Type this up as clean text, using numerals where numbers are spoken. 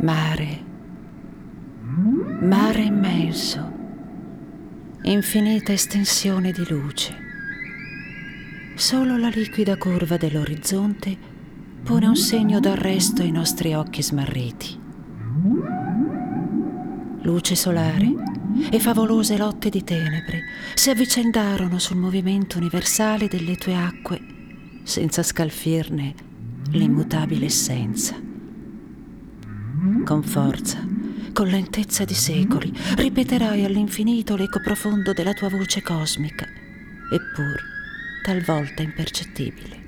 Mare, mare immenso, infinita estensione di luce. Solo la liquida curva dell'orizzonte pone un segno d'arresto ai nostri occhi smarriti. Luce solare e favolose lotte di tenebre si avvicendarono sul movimento universale delle tue acque senza scalfirne l'immutabile essenza. Con forza, con lentezza di secoli, ripeterai all'infinito l'eco profondo della tua voce cosmica, eppur talvolta impercettibile.